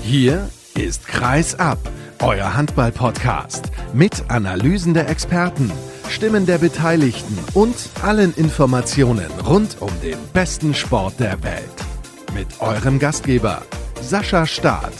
Hier ist Kreis ab, euer Handball-Podcast mit Analysen der Experten, Stimmen der Beteiligten und allen Informationen rund um den besten Sport der Welt. Mit eurem Gastgeber Sascha Staat.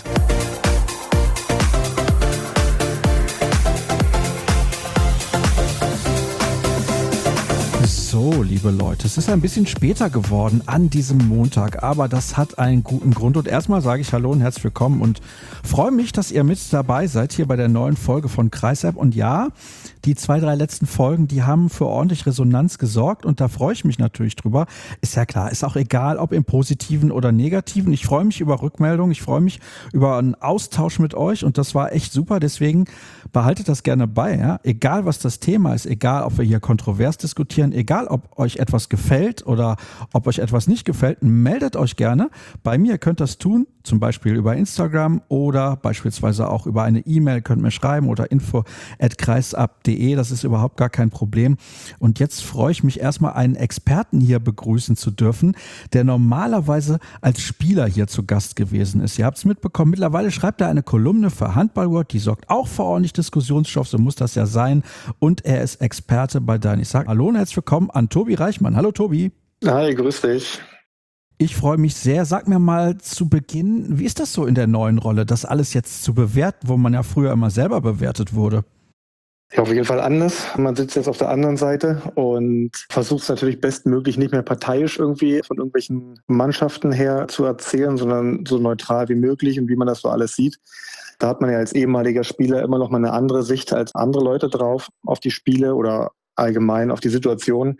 So, liebe Leute, es ist ein bisschen später geworden an diesem Montag, aber das hat einen guten Grund. Und erstmal sage ich Hallo und herzlich willkommen und freue mich, dass ihr mit dabei seid hier bei der neuen Folge von Kreis ab. Und ja, die 2, 3 letzten Folgen, die haben für ordentlich Resonanz gesorgt und da freue ich mich natürlich drüber. Ist ja klar, ist auch egal, ob im Positiven oder Negativen. Ich freue mich über Rückmeldungen, ich freue mich über einen Austausch mit euch und das war echt super. Deswegen behaltet das gerne bei, ja? Egal was das Thema ist, egal ob wir hier kontrovers diskutieren, egal ob euch etwas gefällt oder ob euch etwas nicht gefällt, meldet euch gerne. Bei mir könnt ihr das tun, zum Beispiel über Instagram oder beispielsweise auch über eine E-Mail, könnt mir schreiben oder info@kreisab.de, das ist überhaupt gar kein Problem. Und jetzt freue ich mich erstmal, einen Experten hier begrüßen zu dürfen, der normalerweise als Spieler hier zu Gast gewesen ist. Ihr habt es mitbekommen, mittlerweile schreibt er eine Kolumne für Handball-World, die sorgt auch für ordentlich Diskussionsstoff, so muss das ja sein. Und er ist Experte bei Dein. Ich sage Hallo und herzlich willkommen an Tobi Reichmann. Hallo Tobi. Hi, grüß dich. Ich freue mich sehr. Sag mir mal zu Beginn, wie ist das so in der neuen Rolle, das alles jetzt zu bewerten, wo man ja früher immer selber bewertet wurde? Ja, auf jeden Fall anders. Man sitzt jetzt auf der anderen Seite und versucht es natürlich bestmöglich nicht mehr parteiisch irgendwie von irgendwelchen Mannschaften her zu erzählen, sondern so neutral wie möglich und wie man das so alles sieht. Da hat man ja als ehemaliger Spieler immer noch mal eine andere Sicht als andere Leute drauf auf die Spiele oder allgemein auf die Situation.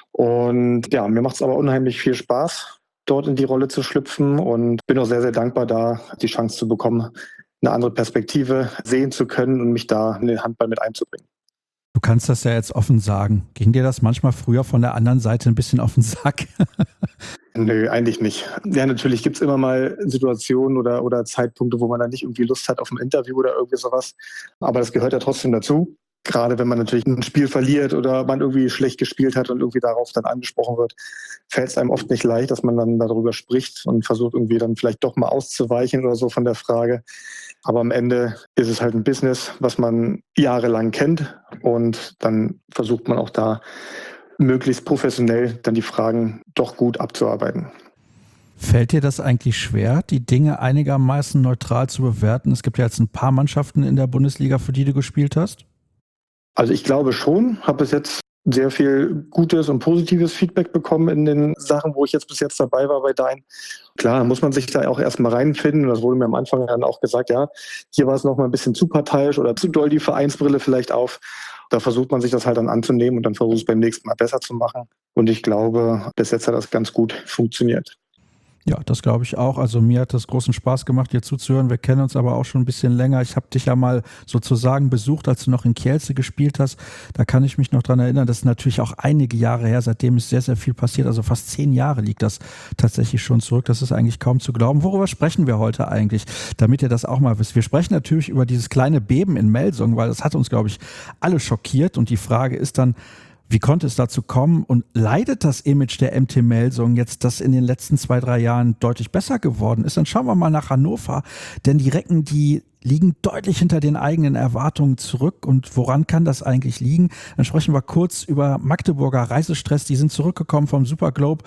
Und ja, mir macht es aber unheimlich viel Spaß, dort in die Rolle zu schlüpfen und bin auch sehr, sehr dankbar, da die Chance zu bekommen, eine andere Perspektive sehen zu können und mich da in den Handball mit einzubringen. Du kannst das ja jetzt offen sagen. Ging dir das manchmal früher von der anderen Seite ein bisschen auf den Sack? Nö, eigentlich nicht. Ja, natürlich gibt's immer mal Situationen oder Zeitpunkte, wo man dann nicht irgendwie Lust hat auf ein Interview oder irgendwie sowas. Aber das gehört ja trotzdem dazu. Gerade wenn man natürlich ein Spiel verliert oder man irgendwie schlecht gespielt hat und irgendwie darauf dann angesprochen wird, fällt es einem oft nicht leicht, dass man dann darüber spricht und versucht irgendwie dann vielleicht doch mal auszuweichen oder so von der Frage. Aber am Ende ist es halt ein Business, was man jahrelang kennt und dann versucht man auch da möglichst professionell dann die Fragen doch gut abzuarbeiten. Fällt dir das eigentlich schwer, die Dinge einigermaßen neutral zu bewerten? Es gibt ja jetzt ein paar Mannschaften in der Bundesliga, für die du gespielt hast. Also ich glaube schon, habe bis jetzt sehr viel gutes und positives Feedback bekommen in den Sachen, wo ich jetzt bis jetzt dabei war bei Dein. Klar, muss man sich da auch erstmal reinfinden. Und das wurde mir am Anfang dann auch gesagt, ja, hier war es noch mal ein bisschen zu parteiisch oder zu doll die Vereinsbrille vielleicht auf. Da versucht man sich das halt dann anzunehmen und dann versucht es beim nächsten Mal besser zu machen. Und ich glaube, bis jetzt hat das ganz gut funktioniert. Ja, das glaube ich auch. Also mir hat das großen Spaß gemacht, dir zuzuhören. Wir kennen uns aber auch schon ein bisschen länger. Ich habe dich ja mal sozusagen besucht, als du noch in Kielce gespielt hast. Da kann ich mich noch dran erinnern. Das ist natürlich auch einige Jahre her. Seitdem ist sehr, sehr viel passiert. Also fast 10 Jahre liegt das tatsächlich schon zurück. Das ist eigentlich kaum zu glauben. Worüber sprechen wir heute eigentlich? Damit ihr das auch mal wisst. Wir sprechen natürlich über dieses kleine Beben in Melsungen, weil das hat uns, glaube ich, alle schockiert. Und die Frage ist dann, wie konnte es dazu kommen und leidet das Image der MT Melsungen jetzt, das in den letzten 2, 3 Jahren deutlich besser geworden ist? Dann schauen wir mal nach Hannover, denn die Recken, die liegen deutlich hinter den eigenen Erwartungen zurück. Und woran kann das eigentlich liegen? Dann sprechen wir kurz über Magdeburger Reisestress. Die sind zurückgekommen vom Super Globe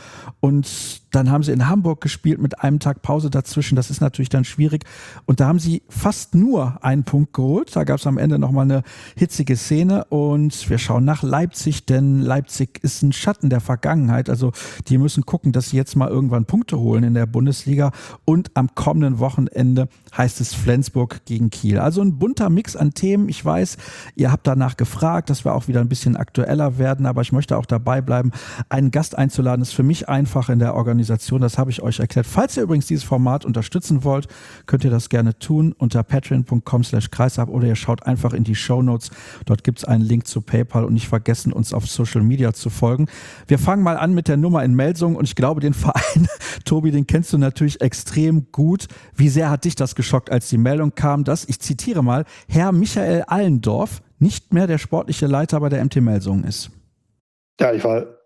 und dann haben sie in Hamburg gespielt mit einem Tag Pause dazwischen. Das ist natürlich dann schwierig. Und da haben sie fast nur einen Punkt geholt. Da gab es am Ende nochmal eine hitzige Szene. Und wir schauen nach Leipzig, denn Leipzig ist ein Schatten der Vergangenheit. Also die müssen gucken, dass sie jetzt mal irgendwann Punkte holen in der Bundesliga. Und am kommenden Wochenende heißt es Flensburg gegen Kiel. Also ein bunter Mix an Themen. Ich weiß, ihr habt danach gefragt, dass wir auch wieder ein bisschen aktueller werden, aber ich möchte auch dabei bleiben. Einen Gast einzuladen ist für mich einfach in der Organisation. Das habe ich euch erklärt. Falls ihr übrigens dieses Format unterstützen wollt, könnt ihr das gerne tun unter patreon.com/kreisab oder ihr schaut einfach in die Shownotes. Dort gibt es einen Link zu PayPal und nicht vergessen, uns auf Social Media zu folgen. Wir fangen mal an mit der Nummer in Melsungen und ich glaube, den Verein, Tobi, den kennst du natürlich extrem gut. Wie sehr hat dich das geschockt, als die Meldung kam, dass, ich zitiere mal, Herr Michael Allendorf nicht mehr der sportliche Leiter bei der MT Melsungen ist? Ja, ich war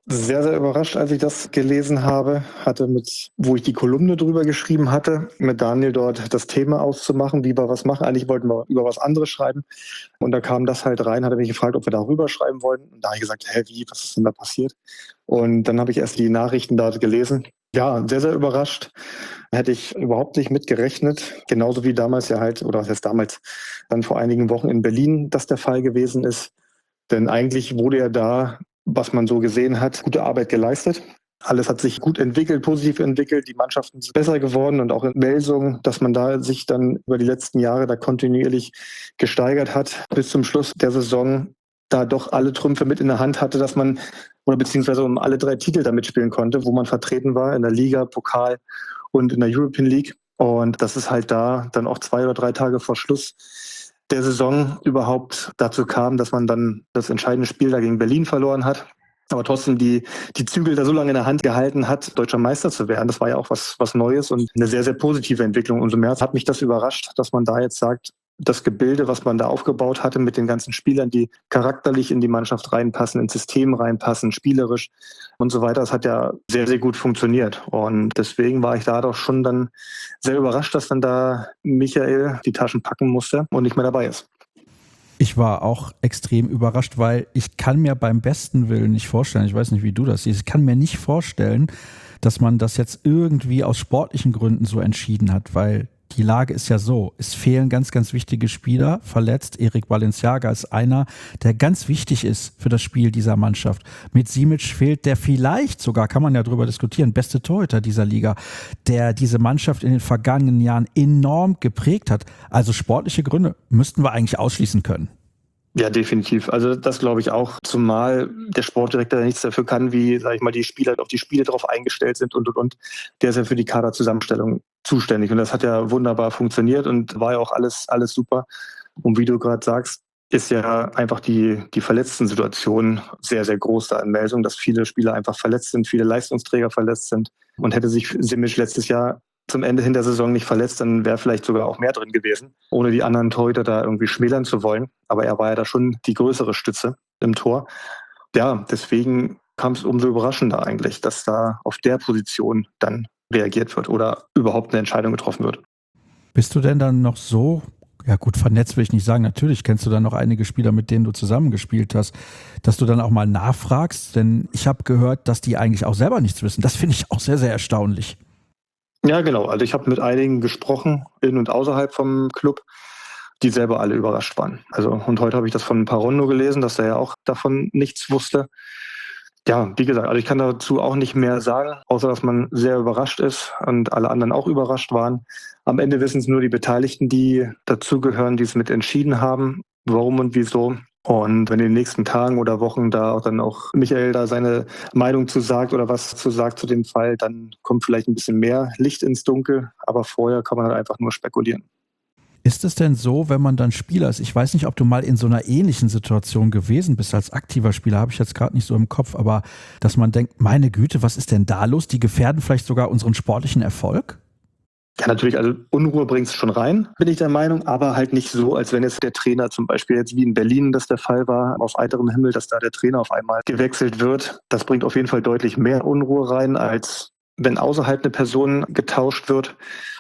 sehr, sehr überrascht, als ich das gelesen habe. Wo ich die Kolumne drüber geschrieben hatte, mit Daniel dort das Thema auszumachen, wie wir was machen. Eigentlich wollten wir über was anderes schreiben. Und da kam das halt rein, hat er mich gefragt, ob wir darüber schreiben wollten. Und da habe ich gesagt, wie, was ist denn da passiert? Und dann habe ich erst die Nachrichten dort gelesen. Ja, sehr, sehr überrascht. Hätte ich überhaupt nicht mit gerechnet. Genauso wie damals ja halt, oder was heißt damals, dann vor einigen Wochen in Berlin das der Fall gewesen ist. Denn eigentlich wurde ja da, was man so gesehen hat, gute Arbeit geleistet. Alles hat sich gut entwickelt, positiv entwickelt. Die Mannschaften sind besser geworden und auch in Melsungen, dass man da sich dann über die letzten Jahre da kontinuierlich gesteigert hat, bis zum Schluss der Saison da doch alle Trümpfe mit in der Hand hatte, dass man, oder beziehungsweise um alle 3 Titel da mitspielen konnte, wo man vertreten war in der Liga, Pokal und in der European League. Und das ist halt da dann auch 2 oder 3 Tage vor Schluss der Saison überhaupt dazu kam, dass man dann das entscheidende Spiel da gegen Berlin verloren hat. Aber trotzdem die Zügel da so lange in der Hand gehalten hat, deutscher Meister zu werden. Das war ja auch was Neues und eine sehr, sehr positive Entwicklung. Umso mehr hat mich das überrascht, dass man da jetzt sagt, das Gebilde, was man da aufgebaut hatte mit den ganzen Spielern, die charakterlich in die Mannschaft reinpassen, ins System reinpassen, spielerisch und so weiter, das hat ja sehr, sehr gut funktioniert. Und deswegen war ich da doch schon dann sehr überrascht, dass dann da Michael die Taschen packen musste und nicht mehr dabei ist. Ich war auch extrem überrascht, weil ich kann mir beim besten Willen nicht vorstellen, ich weiß nicht, wie du das siehst, ich kann mir nicht vorstellen, dass man das jetzt irgendwie aus sportlichen Gründen so entschieden hat, weil die Lage ist ja so, es fehlen ganz, ganz wichtige Spieler, verletzt. Erik Balenciaga ist einer, der ganz wichtig ist für das Spiel dieser Mannschaft. Mit Simic fehlt der vielleicht sogar, kann man ja drüber diskutieren, beste Torhüter dieser Liga, der diese Mannschaft in den vergangenen Jahren enorm geprägt hat. Also sportliche Gründe müssten wir eigentlich ausschließen können. Ja, definitiv. Also das glaube ich auch, zumal der Sportdirektor nichts dafür kann, wie, sage ich mal, die Spieler auf die Spiele drauf eingestellt sind und. Der ist ja für die Kaderzusammenstellung zuständig und das hat ja wunderbar funktioniert und war ja auch alles super. Und wie du gerade sagst, ist ja einfach die Verletzten-Situation sehr, sehr groß da in Melsung, dass viele Spieler einfach verletzt sind, viele Leistungsträger verletzt sind. Und hätte sich Simic letztes Jahr zum Ende hin der Saison nicht verletzt, dann wäre vielleicht sogar auch mehr drin gewesen, ohne die anderen Torhüter da irgendwie schmälern zu wollen. Aber er war ja da schon die größere Stütze im Tor. Ja, deswegen kam es umso überraschender eigentlich, dass da auf der Position dann reagiert wird oder überhaupt eine Entscheidung getroffen wird. Bist du denn dann noch so, ja gut, vernetzt will ich nicht sagen, natürlich kennst du dann noch einige Spieler, mit denen du zusammengespielt hast, dass du dann auch mal nachfragst? Denn ich habe gehört, dass die eigentlich auch selber nichts wissen. Das finde ich auch sehr, sehr erstaunlich. Ja, genau. Also ich habe mit einigen gesprochen, in und außerhalb vom Club, die selber alle überrascht waren. Also und heute habe ich das von Parondo gelesen, dass er ja auch davon nichts wusste. Ja, wie gesagt, also ich kann dazu auch nicht mehr sagen, außer dass man sehr überrascht ist und alle anderen auch überrascht waren. Am Ende wissen es nur die Beteiligten, die dazugehören, die es mit entschieden haben, warum und wieso. Und wenn in den nächsten Tagen oder Wochen da auch dann auch Michael da seine Meinung zu sagt oder was zu sagt zu dem Fall, dann kommt vielleicht ein bisschen mehr Licht ins Dunkel. Aber vorher kann man halt einfach nur spekulieren. Ist es denn so, wenn man dann Spieler ist, ich weiß nicht, ob du mal in so einer ähnlichen Situation gewesen bist als aktiver Spieler, habe ich jetzt gerade nicht so im Kopf, aber dass man denkt, meine Güte, was ist denn da los? Die gefährden vielleicht sogar unseren sportlichen Erfolg? Ja, natürlich, also Unruhe bringt es schon rein, bin ich der Meinung, aber halt nicht so, als wenn jetzt der Trainer zum Beispiel jetzt wie in Berlin das der Fall war, aus heiterem Himmel, dass da der Trainer auf einmal gewechselt wird. Das bringt auf jeden Fall deutlich mehr Unruhe rein, als wenn außerhalb eine Person getauscht wird.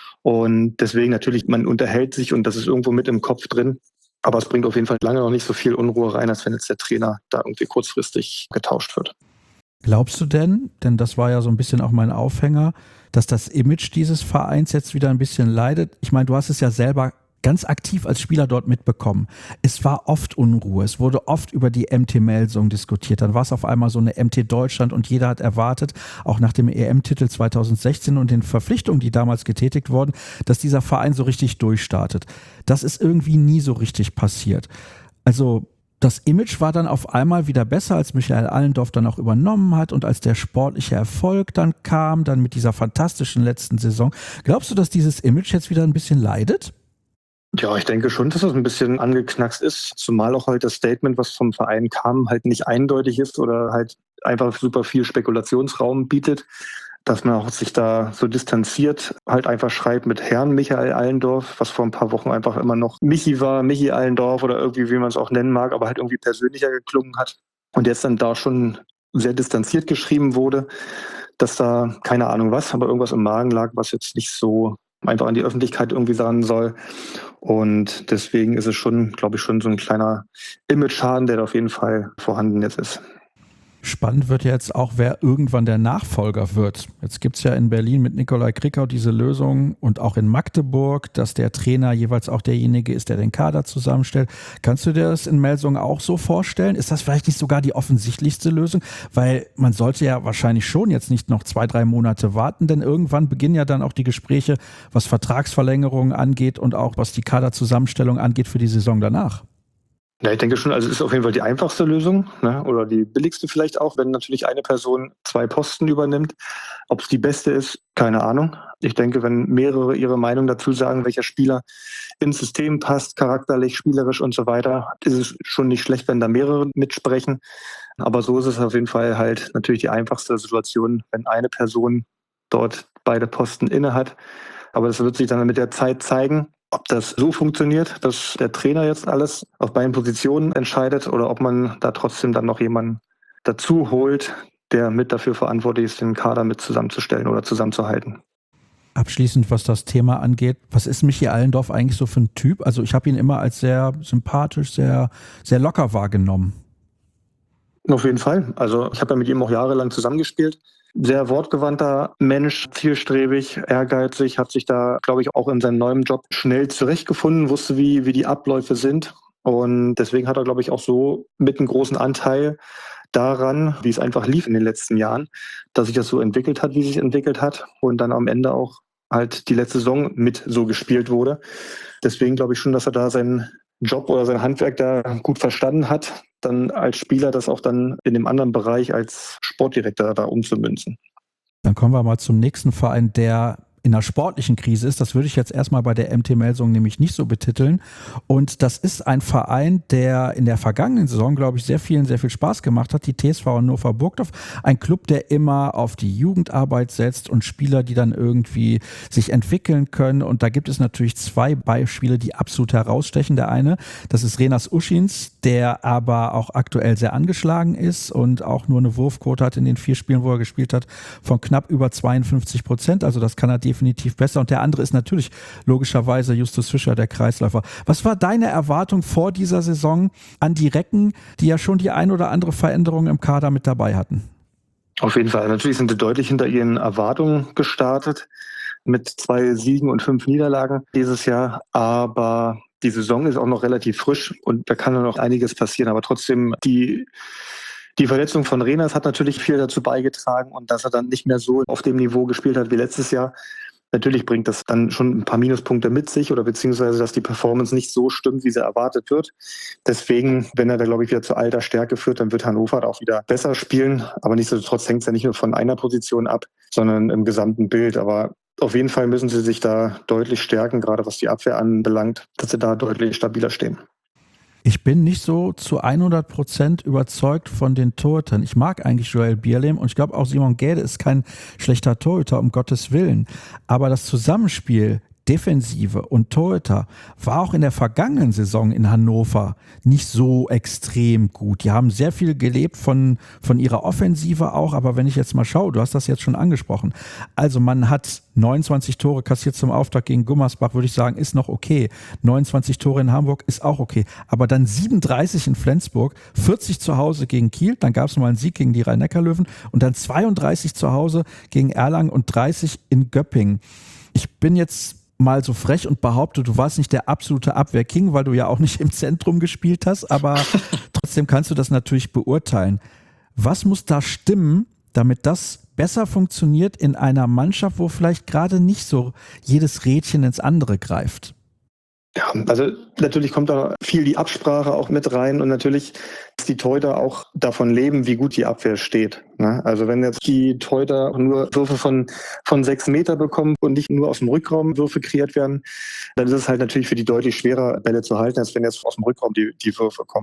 Und deswegen natürlich, man unterhält sich und das ist irgendwo mit im Kopf drin. Aber es bringt auf jeden Fall lange noch nicht so viel Unruhe rein, als wenn jetzt der Trainer da irgendwie kurzfristig getauscht wird. Glaubst du denn das war ja so ein bisschen auch mein Aufhänger, dass das Image dieses Vereins jetzt wieder ein bisschen leidet? Ich meine, du hast es ja selber ganz aktiv als Spieler dort mitbekommen. Es war oft Unruhe, es wurde oft über die MT Melsung diskutiert. Dann war es auf einmal so eine MT Deutschland und jeder hat erwartet, auch nach dem EM-Titel 2016 und den Verpflichtungen, die damals getätigt wurden, dass dieser Verein so richtig durchstartet. Das ist irgendwie nie so richtig passiert. Also das Image war dann auf einmal wieder besser, als Michael Allendorf dann auch übernommen hat und als der sportliche Erfolg dann kam, dann mit dieser fantastischen letzten Saison. Glaubst du, dass dieses Image jetzt wieder ein bisschen leidet? Ja, ich denke schon, dass das ein bisschen angeknackst ist, zumal auch halt das Statement, was vom Verein kam, halt nicht eindeutig ist oder halt einfach super viel Spekulationsraum bietet, dass man auch sich da so distanziert, halt einfach schreibt mit Herrn Michael Allendorf, was vor ein paar Wochen einfach immer noch Michi war, Michi Allendorf oder irgendwie, wie man es auch nennen mag, aber halt irgendwie persönlicher geklungen hat. Und jetzt dann da schon sehr distanziert geschrieben wurde, dass da, keine Ahnung was, aber irgendwas im Magen lag, was jetzt nicht so einfach an die Öffentlichkeit irgendwie sagen soll. Und deswegen ist es schon, glaube ich, schon so ein kleiner Image-Schaden, der da auf jeden Fall vorhanden jetzt ist. Spannend wird ja jetzt auch, wer irgendwann der Nachfolger wird. Jetzt gibt es ja in Berlin mit Nikolai Krickau diese Lösung und auch in Magdeburg, dass der Trainer jeweils auch derjenige ist, der den Kader zusammenstellt. Kannst du dir das in Melsungen auch so vorstellen? Ist das vielleicht nicht sogar die offensichtlichste Lösung? Weil man sollte ja wahrscheinlich schon jetzt nicht noch 2-3 Monate warten, denn irgendwann beginnen ja dann auch die Gespräche, was Vertragsverlängerungen angeht und auch was die Kaderzusammenstellung angeht für die Saison danach. Ja, ich denke schon, also es ist auf jeden Fall die einfachste Lösung, ne? Oder die billigste vielleicht auch, wenn natürlich eine Person 2 Posten übernimmt. Ob es die beste ist, keine Ahnung. Ich denke, wenn mehrere ihre Meinung dazu sagen, welcher Spieler ins System passt, charakterlich, spielerisch und so weiter, ist es schon nicht schlecht, wenn da mehrere mitsprechen. Aber so ist es auf jeden Fall halt natürlich die einfachste Situation, wenn eine Person dort beide Posten inne hat. Aber das wird sich dann mit der Zeit zeigen, ob das so funktioniert, dass der Trainer jetzt alles auf beiden Positionen entscheidet oder ob man da trotzdem dann noch jemanden dazu holt, der mit dafür verantwortlich ist, den Kader mit zusammenzustellen oder zusammenzuhalten. Abschließend, was das Thema angeht, was ist Michi Allendorf eigentlich so für ein Typ? Also ich habe ihn immer als sehr sympathisch, sehr, sehr locker wahrgenommen. Auf jeden Fall. Also ich habe ja mit ihm auch jahrelang zusammengespielt. Sehr wortgewandter Mensch, zielstrebig, ehrgeizig, hat sich da, glaube ich, auch in seinem neuen Job schnell zurechtgefunden, wusste, wie die Abläufe sind. Und deswegen hat er, glaube ich, auch so mit einem großen Anteil daran, wie es einfach lief in den letzten Jahren, dass sich das so entwickelt hat, wie es sich entwickelt hat und dann am Ende auch halt die letzte Saison mit so gespielt wurde. Deswegen glaube ich schon, dass er da seinen Job oder sein Handwerk da gut verstanden hat, dann als Spieler das auch dann in dem anderen Bereich als Sportdirektor da umzumünzen. Dann kommen wir mal zum nächsten Verein, der in einer sportlichen Krise ist. Das würde ich jetzt erstmal bei der MT Melsungen nämlich nicht so betiteln. Und das ist ein Verein, der in der vergangenen Saison, glaube ich, sehr viel Spaß gemacht hat. Die TSV Hannover Burgdorf. Ein Club, der immer auf die Jugendarbeit setzt und Spieler, die dann irgendwie sich entwickeln können. Und da gibt es natürlich 2 Beispiele, die absolut herausstechen. Der eine, das ist Renas Uschins, der aber auch aktuell sehr angeschlagen ist und auch nur eine Wurfquote hat in den 4 Spielen, wo er gespielt hat, von knapp über 52%. Also das kann er definitiv besser. Und der andere ist natürlich logischerweise Justus Fischer, der Kreisläufer. Was war deine Erwartung vor dieser Saison an die Recken, die ja schon die ein oder andere Veränderung im Kader mit dabei hatten? Auf jeden Fall. Natürlich sind sie deutlich hinter ihren Erwartungen gestartet mit 2 Siegen und 5 Niederlagen dieses Jahr. Aber die Saison ist auch noch relativ frisch und da kann noch einiges passieren. Aber trotzdem, die Verletzung von Renas hat natürlich viel dazu beigetragen und dass er dann nicht mehr so auf dem Niveau gespielt hat wie letztes Jahr. Natürlich bringt das dann schon ein paar Minuspunkte mit sich oder beziehungsweise, dass die Performance nicht so stimmt, wie sie erwartet wird. Deswegen, wenn er da, glaube ich, wieder zu alter Stärke führt, dann wird Hannover auch wieder besser spielen. Aber nichtsdestotrotz hängt es ja nicht nur von einer Position ab, sondern im gesamten Bild. Aber auf jeden Fall müssen sie sich da deutlich stärken, gerade was die Abwehr anbelangt, dass sie da deutlich stabiler stehen. Ich bin nicht so zu 100% überzeugt von den Torhütern. Ich mag eigentlich Joel Bierlehm und ich glaube auch Simon Gäde ist kein schlechter Torhüter, um Gottes Willen. Aber das Zusammenspiel Defensive und Torhüter war auch in der vergangenen Saison in Hannover nicht so extrem gut. Die haben sehr viel gelebt von ihrer Offensive auch, aber wenn ich jetzt mal schaue, du hast das jetzt schon angesprochen, also man hat 29 Tore kassiert zum Auftakt gegen Gummersbach, würde ich sagen, ist noch okay. 29 Tore in Hamburg ist auch okay. Aber dann 37 in Flensburg, 40 zu Hause gegen Kiel, dann gab es nochmal einen Sieg gegen die Rhein-Neckar-Löwen und dann 32 zu Hause gegen Erlangen und 30 in Göppingen. Ich bin jetzt mal so frech und behaupte, du warst nicht der absolute Abwehrking, weil du ja auch nicht im Zentrum gespielt hast, aber trotzdem kannst du das natürlich beurteilen. Was muss da stimmen, damit das besser funktioniert in einer Mannschaft, wo vielleicht gerade nicht so jedes Rädchen ins andere greift? Ja, also natürlich kommt da viel die Absprache auch mit rein und natürlich dass die Torhüter auch davon leben, wie gut die Abwehr steht. Ne? Also wenn jetzt die Torhüter nur Würfe von 6 Meter bekommen und nicht nur aus dem Rückraum Würfe kreiert werden, dann ist es halt natürlich für die deutlich schwerer, Bälle zu halten, als wenn jetzt aus dem Rückraum die Würfe kommen.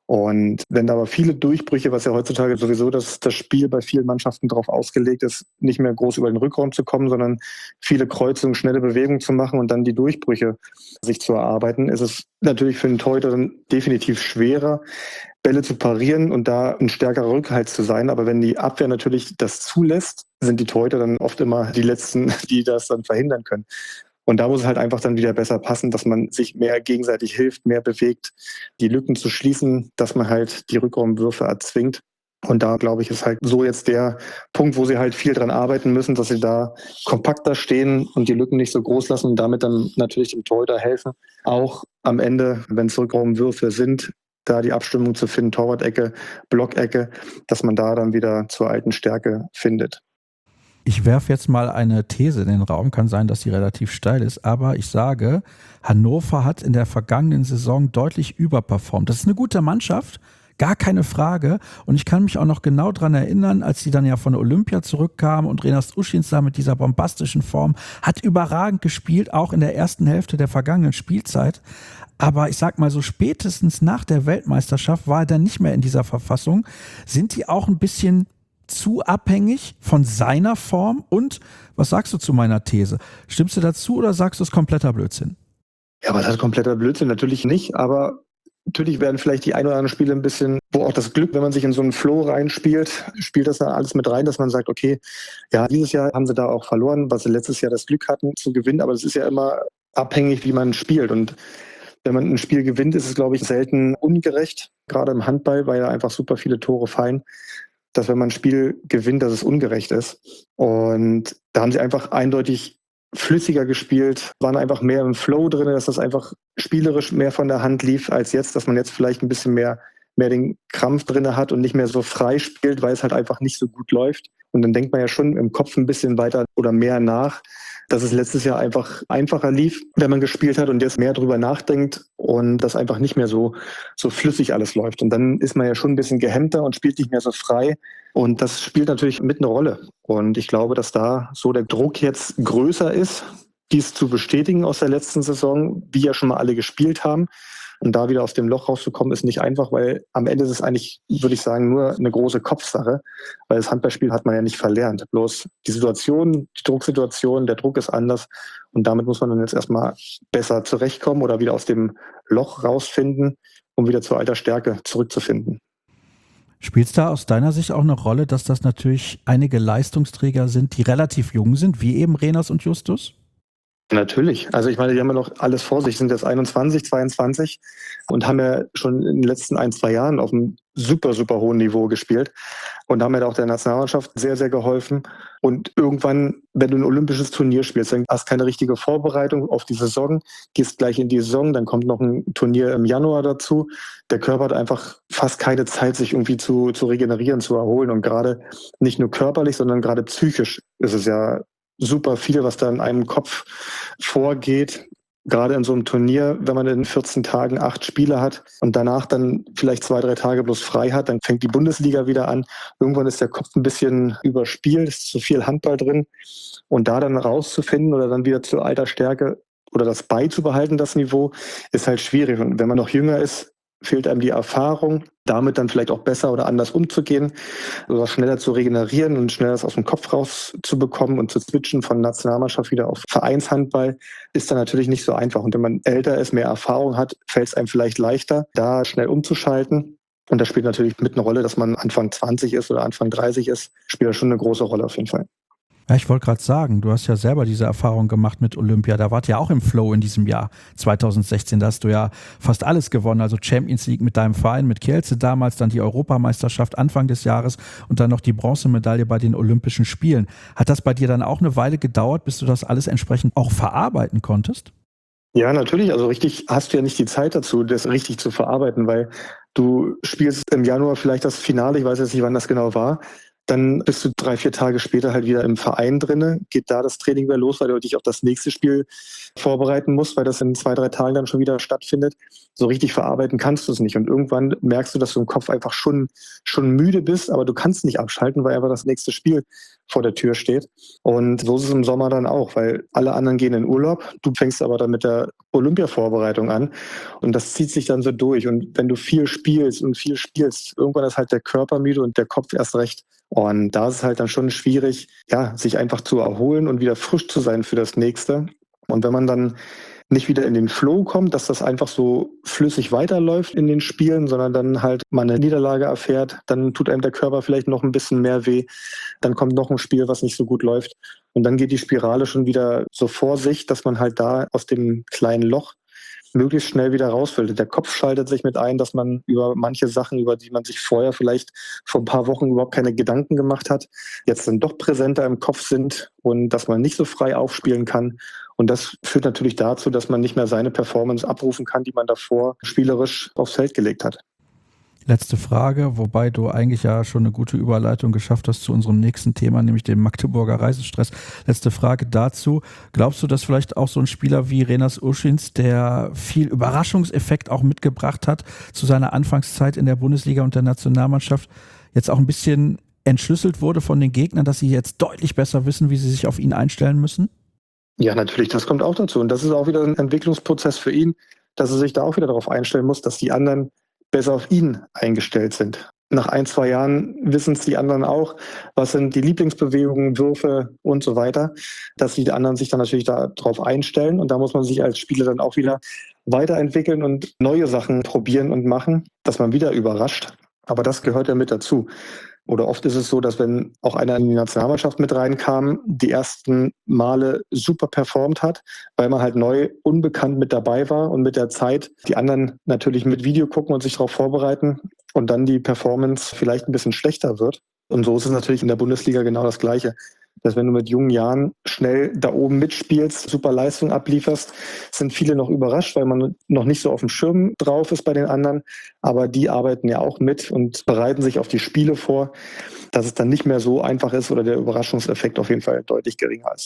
Und wenn da aber viele Durchbrüche, was ja heutzutage sowieso das Spiel bei vielen Mannschaften darauf ausgelegt ist, nicht mehr groß über den Rückraum zu kommen, sondern viele Kreuzungen, schnelle Bewegungen zu machen und dann die Durchbrüche sich zu erarbeiten, ist es natürlich für den Torhüter dann definitiv schwerer, Bälle zu parieren und da ein stärkerer Rückhalt zu sein. Aber wenn die Abwehr natürlich das zulässt, sind die Torhüter dann oft immer die Letzten, die das dann verhindern können. Und da muss es halt einfach dann wieder besser passen, dass man sich mehr gegenseitig hilft, mehr bewegt, die Lücken zu schließen, dass man halt die Rückraumwürfe erzwingt. Und da, glaube ich, ist halt so jetzt der Punkt, wo sie halt viel dran arbeiten müssen, dass sie da kompakter stehen und die Lücken nicht so groß lassen und damit dann natürlich dem Torhüter helfen. Auch am Ende, wenn es Rückraumwürfe sind, da die Abstimmung zu finden, Torwart-Ecke, Blockecke, dass man da dann wieder zur alten Stärke findet. Ich werfe jetzt mal eine These in den Raum, kann sein, dass sie relativ steil ist, aber ich sage, Hannover hat in der vergangenen Saison deutlich überperformt. Das ist eine gute Mannschaft, gar keine Frage. Und ich kann mich auch noch genau daran erinnern, als sie dann ja von Olympia zurückkamen und Renas Uschins da mit dieser bombastischen Form, hat überragend gespielt, auch in der ersten Hälfte der vergangenen Spielzeit. Aber ich sag mal so, spätestens nach der Weltmeisterschaft war er dann nicht mehr in dieser Verfassung. Sind die auch ein bisschen zu abhängig von seiner Form? Und was sagst du zu meiner These? Stimmst du dazu oder sagst du, es ist kompletter Blödsinn? Ja, aber das ist kompletter Blödsinn natürlich nicht, aber natürlich werden vielleicht die ein oder anderen Spiele ein bisschen, wo auch das Glück, wenn man sich in so einen Flow reinspielt, spielt das da alles mit rein, dass man sagt, okay, ja, dieses Jahr haben sie da auch verloren, was sie letztes Jahr das Glück hatten zu gewinnen, aber es ist ja immer abhängig, wie man spielt. Und wenn man ein Spiel gewinnt, ist es, glaube ich, selten ungerecht, gerade im Handball, weil ja einfach super viele Tore fallen, dass wenn man ein Spiel gewinnt, dass es ungerecht ist. Und da haben sie einfach eindeutig flüssiger gespielt, waren einfach mehr im Flow drin, dass das einfach spielerisch mehr von der Hand lief als jetzt, dass man jetzt vielleicht ein bisschen mehr den Krampf drin hat und nicht mehr so frei spielt, weil es halt einfach nicht so gut läuft. Und dann denkt man ja schon im Kopf ein bisschen weiter oder mehr nach, dass es letztes Jahr einfach einfacher lief, wenn man gespielt hat und jetzt mehr drüber nachdenkt und das einfach nicht mehr so flüssig alles läuft. Und dann ist man ja schon ein bisschen gehemmter und spielt nicht mehr so frei. Und das spielt natürlich mit eine Rolle. Und ich glaube, dass da so der Druck jetzt größer ist, dies zu bestätigen aus der letzten Saison, wie ja schon mal alle gespielt haben. Und da wieder aus dem Loch rauszukommen, ist nicht einfach, weil am Ende ist es eigentlich, würde ich sagen, nur eine große Kopfsache, weil das Handballspiel hat man ja nicht verlernt. Bloß die Situation, die Drucksituation, der Druck ist anders und damit muss man dann jetzt erstmal besser zurechtkommen oder wieder aus dem Loch rausfinden, um wieder zur alter Stärke zurückzufinden. Spielt es da aus deiner Sicht auch eine Rolle, dass das natürlich einige Leistungsträger sind, die relativ jung sind, wie eben Renas und Justus? Natürlich. Also ich meine, die haben ja noch alles vor sich, sind jetzt 21, 22 und haben ja schon in den letzten 1-2 Jahren auf einem super, super hohen Niveau gespielt und haben ja auch der Nationalmannschaft sehr, sehr geholfen. Und irgendwann, wenn du ein olympisches Turnier spielst, dann hast du keine richtige Vorbereitung auf die Saison, gehst gleich in die Saison, dann kommt noch ein Turnier im Januar dazu. Der Körper hat einfach fast keine Zeit, sich irgendwie zu regenerieren, zu erholen. Und gerade nicht nur körperlich, sondern gerade psychisch ist es ja super viel, was da in einem Kopf vorgeht. Gerade in so einem Turnier, wenn man in 14 Tagen 8 Spiele hat und danach dann vielleicht 2-3 Tage bloß frei hat, dann fängt die Bundesliga wieder an. Irgendwann ist der Kopf ein bisschen überspielt, ist zu viel Handball drin. Und da dann rauszufinden oder dann wieder zur alter Stärke oder das beizubehalten, das Niveau, ist halt schwierig. Und wenn man noch jünger ist, fehlt einem die Erfahrung, damit dann vielleicht auch besser oder anders umzugehen, oder schneller zu regenerieren und schneller das aus dem Kopf rauszubekommen und zu switchen von Nationalmannschaft wieder auf Vereinshandball, ist dann natürlich nicht so einfach. Und wenn man älter ist, mehr Erfahrung hat, fällt es einem vielleicht leichter, da schnell umzuschalten. Und das spielt natürlich mit eine Rolle, dass man Anfang 20 ist oder Anfang 30 ist, spielt das schon eine große Rolle auf jeden Fall. Ja, ich wollte gerade sagen, du hast ja selber diese Erfahrung gemacht mit Olympia. Da wart ihr auch im Flow in diesem Jahr 2016. Da hast du ja fast alles gewonnen. Also Champions League mit deinem Verein, mit Kielce damals, dann die Europameisterschaft Anfang des Jahres und dann noch die Bronzemedaille bei den Olympischen Spielen. Hat das bei dir dann auch eine Weile gedauert, bis du das alles entsprechend auch verarbeiten konntest? Ja, natürlich. Also richtig hast du ja nicht die Zeit dazu, das richtig zu verarbeiten, weil du spielst im Januar vielleicht das Finale, ich weiß jetzt nicht, wann das genau war, Dann bist du 3-4 Tage später halt wieder im Verein drinne, geht da das Training wieder los, weil du dich auf das nächste Spiel vorbereiten musst, weil das in 2-3 Tagen dann schon wieder stattfindet. So richtig verarbeiten kannst du es nicht. Und irgendwann merkst du, dass du im Kopf einfach schon müde bist, aber du kannst nicht abschalten, weil einfach das nächste Spiel vor der Tür steht. Und so ist es im Sommer dann auch, weil alle anderen gehen in Urlaub. Du fängst aber dann mit der Olympia-Vorbereitung an. Und das zieht sich dann so durch. Und wenn du viel spielst, irgendwann ist halt der Körper müde und der Kopf erst recht. Und da ist es halt dann schon schwierig, ja, sich einfach zu erholen und wieder frisch zu sein für das nächste. Und wenn man dann nicht wieder in den Flow kommt, dass das einfach so flüssig weiterläuft in den Spielen, sondern dann halt mal eine Niederlage erfährt, dann tut einem der Körper vielleicht noch ein bisschen mehr weh, dann kommt noch ein Spiel, was nicht so gut läuft und dann geht die Spirale schon wieder so vor sich, dass man halt da aus dem kleinen Loch möglichst schnell wieder rausfällt. Der Kopf schaltet sich mit ein, dass man über manche Sachen, über die man sich vorher vielleicht vor ein paar Wochen überhaupt keine Gedanken gemacht hat, jetzt dann doch präsenter im Kopf sind und dass man nicht so frei aufspielen kann. Und das führt natürlich dazu, dass man nicht mehr seine Performance abrufen kann, die man davor spielerisch aufs Feld gelegt hat. Letzte Frage, wobei du eigentlich ja schon eine gute Überleitung geschafft hast zu unserem nächsten Thema, nämlich dem Magdeburger Reisestress. Letzte Frage dazu. Glaubst du, dass vielleicht auch so ein Spieler wie Renas Uschins, der viel Überraschungseffekt auch mitgebracht hat zu seiner Anfangszeit in der Bundesliga und der Nationalmannschaft, jetzt auch ein bisschen entschlüsselt wurde von den Gegnern, dass sie jetzt deutlich besser wissen, wie sie sich auf ihn einstellen müssen? Ja, natürlich, das kommt auch dazu. Und das ist auch wieder ein Entwicklungsprozess für ihn, dass er sich da auch wieder darauf einstellen muss, dass die anderen besser auf ihn eingestellt sind. Nach 1-2 Jahren wissen es die anderen auch, was sind die Lieblingsbewegungen, Würfe und so weiter, dass die anderen sich dann natürlich darauf einstellen. Und da muss man sich als Spieler dann auch wieder weiterentwickeln und neue Sachen probieren und machen, dass man wieder überrascht. Aber das gehört ja mit dazu. Oder oft ist es so, dass wenn auch einer in die Nationalmannschaft mit reinkam, die ersten Male super performt hat, weil man halt neu, unbekannt mit dabei war und mit der Zeit die anderen natürlich mit Video gucken und sich darauf vorbereiten und dann die Performance vielleicht ein bisschen schlechter wird. Und so ist es natürlich in der Bundesliga genau das Gleiche. Dass wenn du mit jungen Jahren schnell da oben mitspielst, super Leistung ablieferst, sind viele noch überrascht, weil man noch nicht so auf dem Schirm drauf ist bei den anderen. Aber die arbeiten ja auch mit und bereiten sich auf die Spiele vor, dass es dann nicht mehr so einfach ist oder der Überraschungseffekt auf jeden Fall deutlich geringer ist.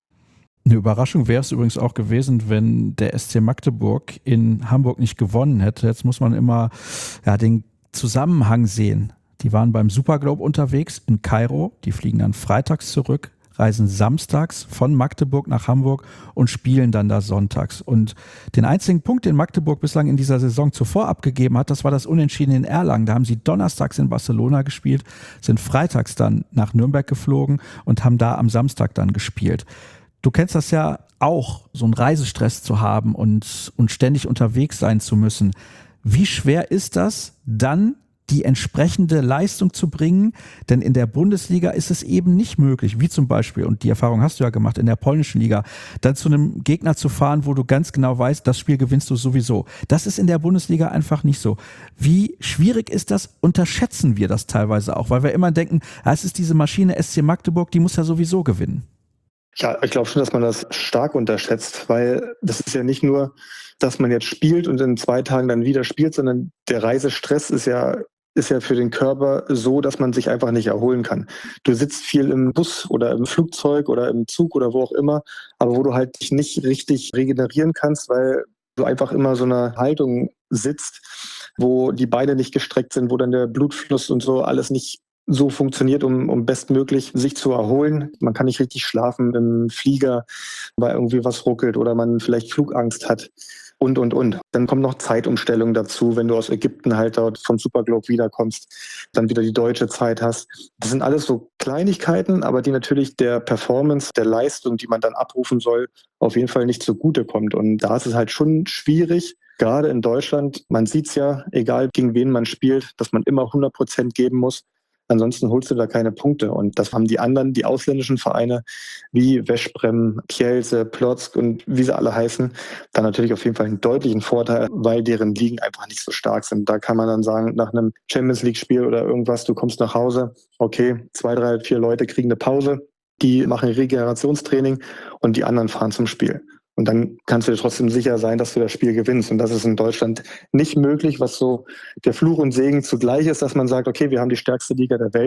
Eine Überraschung wäre es übrigens auch gewesen, wenn der SC Magdeburg in Hamburg nicht gewonnen hätte. Jetzt muss man immer den Zusammenhang sehen. Die waren beim Superglobe unterwegs in Kairo. Die fliegen dann freitags zurück, reisen samstags von Magdeburg nach Hamburg und spielen dann da sonntags. Und den einzigen Punkt, den Magdeburg bislang in dieser Saison zuvor abgegeben hat, das war das Unentschieden in Erlangen. Da haben sie donnerstags in Barcelona gespielt, sind freitags dann nach Nürnberg geflogen und haben da am Samstag dann gespielt. Du kennst das ja auch, so einen Reisestress zu haben und ständig unterwegs sein zu müssen. Wie schwer ist das, dann die entsprechende Leistung zu bringen? Denn in der Bundesliga ist es eben nicht möglich, wie zum Beispiel, und die Erfahrung hast du ja gemacht, in der polnischen Liga, dann zu einem Gegner zu fahren, wo du ganz genau weißt, das Spiel gewinnst du sowieso. Das ist in der Bundesliga einfach nicht so. Wie schwierig ist das? Unterschätzen wir das teilweise auch, weil wir immer denken, es ist diese Maschine SC Magdeburg, die muss ja sowieso gewinnen. Ja, ich glaube schon, dass man das stark unterschätzt, weil das ist ja nicht nur, dass man jetzt spielt und in 2 Tagen dann wieder spielt, sondern der Reisestress ist ja für den Körper so, dass man sich einfach nicht erholen kann. Du sitzt viel im Bus oder im Flugzeug oder im Zug oder wo auch immer, aber wo du halt dich nicht richtig regenerieren kannst, weil du einfach immer so eine Haltung sitzt, wo die Beine nicht gestreckt sind, wo dann der Blutfluss und so alles nicht so funktioniert, um bestmöglich sich zu erholen. Man kann nicht richtig schlafen im Flieger, weil irgendwie was ruckelt oder man vielleicht Flugangst hat. Und. Dann kommt noch Zeitumstellung dazu, wenn du aus Ägypten halt dort vom Superglobe wiederkommst, dann wieder die deutsche Zeit hast. Das sind alles so Kleinigkeiten, aber die natürlich der Performance, der Leistung, die man dann abrufen soll, auf jeden Fall nicht zugutekommt. Und da ist es halt schon schwierig, gerade in Deutschland. Man sieht es ja, egal gegen wen man spielt, dass man immer 100% geben muss. Ansonsten holst du da keine Punkte. Und das haben die anderen, die ausländischen Vereine wie Veszprem, Kielce, Płock und wie sie alle heißen, dann natürlich auf jeden Fall einen deutlichen Vorteil, weil deren Ligen einfach nicht so stark sind. Da kann man dann sagen, nach einem Champions-League-Spiel oder irgendwas, du kommst nach Hause, okay, 2, 3, 4 Leute kriegen eine Pause, die machen Regenerationstraining und die anderen fahren zum Spiel. Und dann kannst du dir trotzdem sicher sein, dass du das Spiel gewinnst. Und das ist in Deutschland nicht möglich, was so der Fluch und Segen zugleich ist, dass man sagt, okay, wir haben die stärkste Liga der Welt,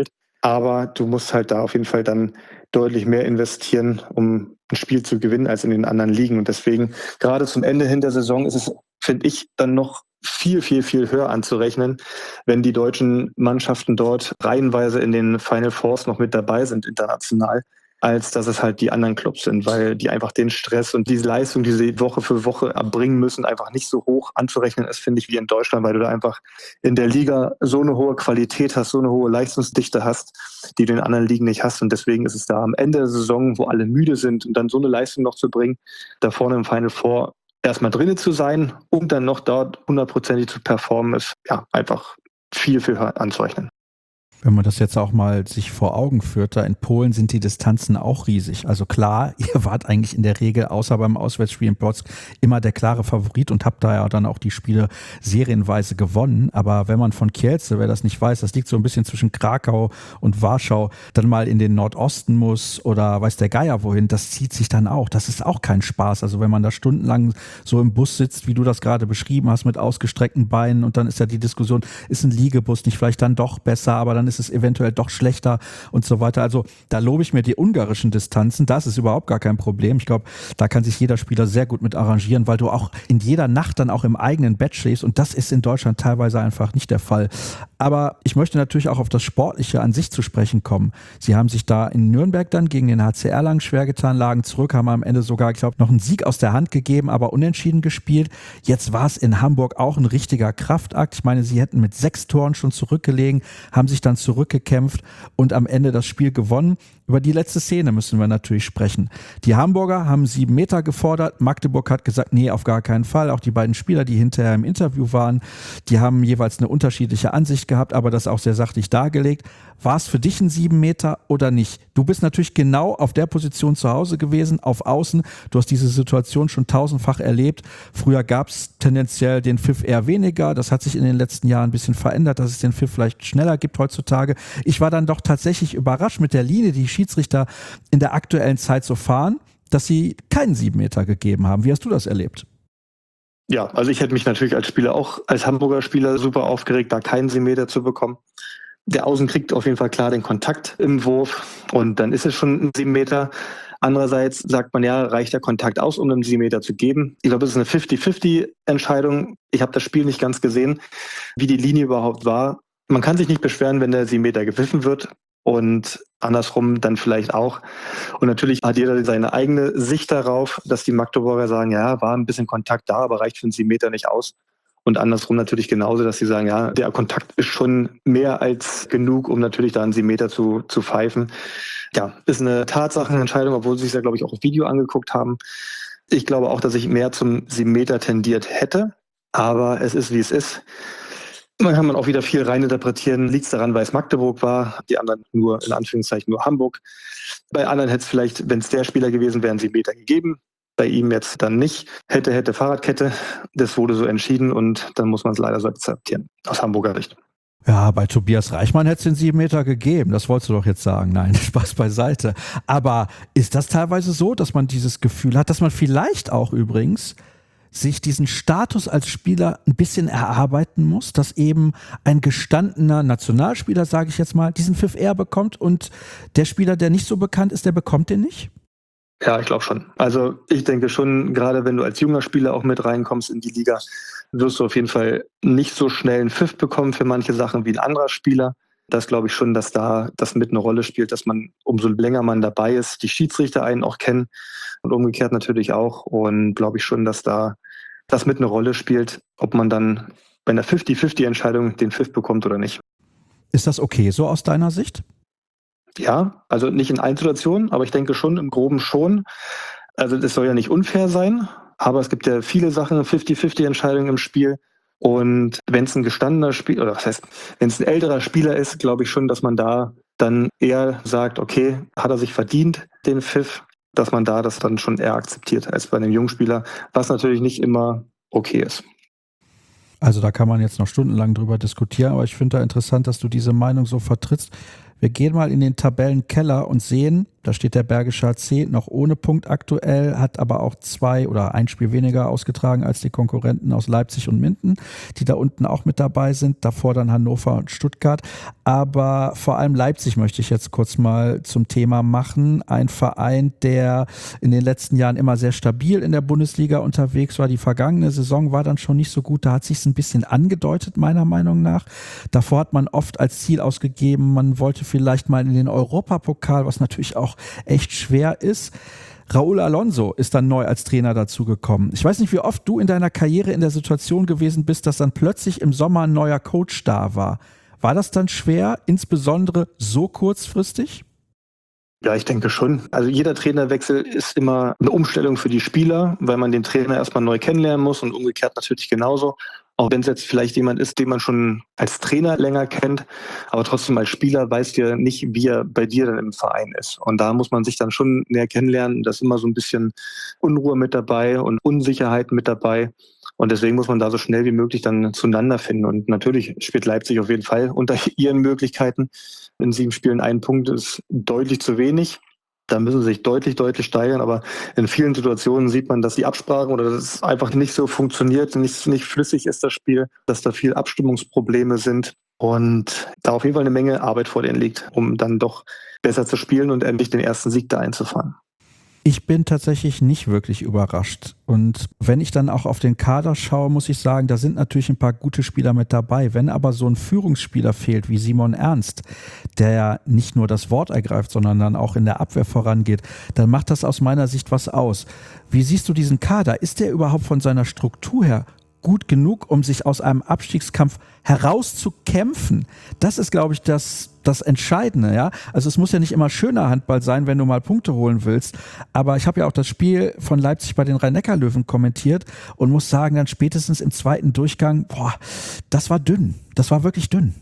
Aber du musst halt da auf jeden Fall dann deutlich mehr investieren, um ein Spiel zu gewinnen, als in den anderen Ligen. Und deswegen, gerade zum Ende hin der Saison, ist es, finde ich, dann noch viel, viel, viel höher anzurechnen, wenn die deutschen Mannschaften dort reihenweise in den Final Fours noch mit dabei sind, international, als dass es halt die anderen Clubs sind, weil die einfach den Stress und diese Leistung, die sie Woche für Woche erbringen müssen, einfach nicht so hoch anzurechnen ist, finde ich, wie in Deutschland, weil du da einfach in der Liga so eine hohe Qualität hast, so eine hohe Leistungsdichte hast, die du in anderen Ligen nicht hast. Und deswegen ist es da am Ende der Saison, wo alle müde sind und dann so eine Leistung noch zu bringen, da vorne im Final Four erstmal drinnen zu sein und dann noch dort 100%ig zu performen, ist ja einfach viel, viel höher anzurechnen. Wenn man das jetzt auch mal sich vor Augen führt, da in Polen sind die Distanzen auch riesig. Also klar, ihr wart eigentlich in der Regel, außer beim Auswärtsspiel in Płock, immer der klare Favorit und habt da ja dann auch die Spiele serienweise gewonnen. Aber wenn man von Kielce, wer das nicht weiß, das liegt so ein bisschen zwischen Krakau und Warschau, dann mal in den Nordosten muss oder weiß der Geier wohin, das zieht sich dann auch. Das ist auch kein Spaß. Also wenn man da stundenlang so im Bus sitzt, wie du das gerade beschrieben hast, mit ausgestreckten Beinen und dann ist ja die Diskussion, ist ein Liegebus nicht vielleicht dann doch besser, aber dann ist es eventuell doch schlechter und so weiter. Also da lobe ich mir die ungarischen Distanzen. Das ist überhaupt gar kein Problem. Ich glaube, da kann sich jeder Spieler sehr gut mit arrangieren, weil du auch in jeder Nacht dann auch im eigenen Bett schläfst und das ist in Deutschland teilweise einfach nicht der Fall. Aber ich möchte natürlich auch auf das Sportliche an sich zu sprechen kommen. Sie haben sich da in Nürnberg dann gegen den HC Erlangen schwer getan, lagen zurück, haben am Ende sogar, ich glaube, noch einen Sieg aus der Hand gegeben, aber unentschieden gespielt. Jetzt war es in Hamburg auch ein richtiger Kraftakt. Ich meine, sie hätten mit 6 Toren schon zurückgelegen, haben sich dann zurückgekämpft und am Ende das Spiel gewonnen. Über die letzte Szene müssen wir natürlich sprechen. Die Hamburger haben 7 Meter gefordert. Magdeburg hat gesagt, nee, auf gar keinen Fall. Auch die beiden Spieler, die hinterher im Interview waren, die haben jeweils eine unterschiedliche Ansicht gehabt, aber das auch sehr sachlich dargelegt. War es für dich ein 7 Meter oder nicht? Du bist natürlich genau auf der Position zu Hause gewesen, auf Außen. Du hast diese Situation schon tausendfach erlebt. Früher gab es tendenziell den Pfiff eher weniger. Das hat sich in den letzten Jahren ein bisschen verändert, dass es den Pfiff vielleicht schneller gibt heutzutage. Ich war dann doch tatsächlich überrascht mit der Linie, die Schiedsrichter in der aktuellen Zeit so fahren, dass sie keinen 7 Meter gegeben haben. Wie hast du das erlebt? Ja, also ich hätte mich natürlich als Spieler auch, als Hamburger Spieler super aufgeregt, da keinen 7 Meter zu bekommen. Der Außen kriegt auf jeden Fall klar den Kontakt im Wurf und dann ist es schon ein 7 Meter. Andererseits sagt man ja, reicht der Kontakt aus, um einen 7 Meter zu geben? Ich glaube, es ist eine 50-50-Entscheidung. Ich habe das Spiel nicht ganz gesehen, wie die Linie überhaupt war. Man kann sich nicht beschweren, wenn der 7 Meter gepfiffen wird und andersrum dann vielleicht auch. Und natürlich hat jeder seine eigene Sicht darauf, dass die Magdeburger sagen, ja, war ein bisschen Kontakt da, aber reicht für einen 7 Meter nicht aus. Und andersrum natürlich genauso, dass sie sagen, ja, der Kontakt ist schon mehr als genug, um natürlich da einen 7 Meter zu pfeifen. Ja, ist eine Tatsachenentscheidung, obwohl sie sich ja, glaube ich, auch ein Video angeguckt haben. Ich glaube auch, dass ich mehr zum 7 Meter tendiert hätte, aber es ist, wie es ist. Man kann auch wieder viel reininterpretieren. Liegt es daran, weil es Magdeburg war, die anderen nur, in Anführungszeichen, nur Hamburg. Bei anderen hätte es vielleicht, wenn es der Spieler gewesen wäre, einen 7 Meter gegeben. Bei ihm jetzt dann nicht. Hätte Fahrradkette. Das wurde so entschieden und dann muss man es leider so akzeptieren. Aus Hamburger Sicht. Ja, bei Tobias Reichmann hätte es den 7 Meter gegeben. Das wolltest du doch jetzt sagen. Nein, Spaß beiseite. Aber ist das teilweise so, dass man dieses Gefühl hat, dass man vielleicht auch übrigens sich diesen Status als Spieler ein bisschen erarbeiten muss, dass eben ein gestandener Nationalspieler, sage ich jetzt mal, diesen Pfiff eher bekommt und der Spieler, der nicht so bekannt ist, der bekommt den nicht? Ja, ich glaube schon. Also ich denke schon, gerade wenn du als junger Spieler auch mit reinkommst in die Liga, wirst du auf jeden Fall nicht so schnell einen Pfiff bekommen für manche Sachen wie ein anderer Spieler. Das glaube ich schon, dass da das mit eine Rolle spielt, dass man, umso länger man dabei ist, die Schiedsrichter einen auch kennen und umgekehrt natürlich auch. Und glaube ich schon, dass da das mit eine Rolle spielt, ob man dann bei einer 50-50-Entscheidung den Pfiff bekommt oder nicht. Ist das okay so aus deiner Sicht? Ja, also nicht in allen Situationen, aber ich denke schon, im Groben schon. Also das soll ja nicht unfair sein, aber es gibt ja viele Sachen, 50-50-Entscheidungen im Spiel. Und wenn es ein gestandener Spieler, oder was heißt, wenn es ein älterer Spieler ist, glaube ich schon, dass man da dann eher sagt, okay, hat er sich verdient, den Pfiff, dass man da das dann schon eher akzeptiert als bei einem Jungspieler, was natürlich nicht immer okay ist. Also da kann man jetzt noch stundenlang drüber diskutieren, aber ich finde da interessant, dass du diese Meinung so vertrittst. Wir gehen mal in den Tabellenkeller und sehen, Da steht der Bergische HC noch ohne Punkt aktuell, hat aber auch 2 oder ein Spiel weniger ausgetragen als die Konkurrenten aus Leipzig und Minden, die da unten auch mit dabei sind. Davor dann Hannover und Stuttgart. Aber vor allem Leipzig möchte ich jetzt kurz mal zum Thema machen. Ein Verein, der in den letzten Jahren immer sehr stabil in der Bundesliga unterwegs war. Die vergangene Saison war dann schon nicht so gut. Da hat sich es ein bisschen angedeutet, meiner Meinung nach. Davor hat man oft als Ziel ausgegeben, man wollte vielleicht mal in den Europapokal, was natürlich auch echt schwer ist. Raúl Alonso ist dann neu als Trainer dazugekommen. Ich weiß nicht, wie oft du in deiner Karriere in der Situation gewesen bist, dass dann plötzlich im Sommer ein neuer Coach da war. War das dann schwer, insbesondere so kurzfristig? Ja, ich denke schon. Also jeder Trainerwechsel ist immer eine Umstellung für die Spieler, weil man den Trainer erstmal neu kennenlernen muss und umgekehrt natürlich genauso. Auch wenn es jetzt vielleicht jemand ist, den man schon als Trainer länger kennt, aber trotzdem als Spieler weißt du ja nicht, wie er bei dir dann im Verein ist. Und da muss man sich dann schon näher kennenlernen. Da ist immer so ein bisschen Unruhe mit dabei und Unsicherheit mit dabei. Und deswegen muss man da so schnell wie möglich dann zueinander finden. Und natürlich spielt Leipzig auf jeden Fall unter ihren Möglichkeiten. In 7 Spielen 1 Punkt ist deutlich zu wenig. Da müssen sie sich deutlich steigern. Aber in vielen Situationen sieht man, dass die Absprachen oder dass es einfach nicht so funktioniert, nicht flüssig ist das Spiel, dass da viel Abstimmungsprobleme sind. Und da auf jeden Fall eine Menge Arbeit vor denen liegt, um dann doch besser zu spielen und endlich den ersten Sieg da einzufahren. Ich bin tatsächlich nicht wirklich überrascht. Und wenn ich dann auch auf den Kader schaue, muss ich sagen, da sind natürlich ein paar gute Spieler mit dabei. Wenn aber so ein Führungsspieler fehlt wie Simon Ernst, der ja nicht nur das Wort ergreift, sondern dann auch in der Abwehr vorangeht, dann macht das aus meiner Sicht was aus. Wie siehst du diesen Kader? Ist der überhaupt von seiner Struktur her gut genug, um sich aus einem Abstiegskampf herauszukämpfen? Das ist, glaube ich, das Entscheidende, ja. Also es muss ja nicht immer schöner Handball sein, wenn du mal Punkte holen willst. Aber ich habe ja auch das Spiel von Leipzig bei den Rhein-Neckar-Löwen kommentiert und muss sagen, dann spätestens im zweiten Durchgang, das war dünn. Das war wirklich dünn.